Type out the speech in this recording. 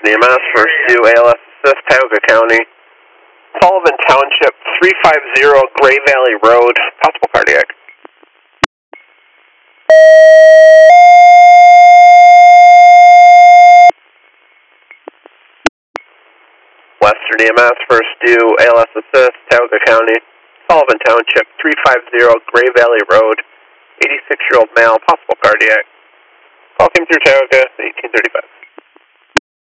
Western EMS, first due ALS assist, Tioga County. Sullivan Township, 350 Gray Valley Road, possible cardiac. Western EMS, first due ALS assist, Tioga County. Sullivan Township, 350 Gray Valley Road, 86-year-old male, possible cardiac. Call came through Tioga, 1835.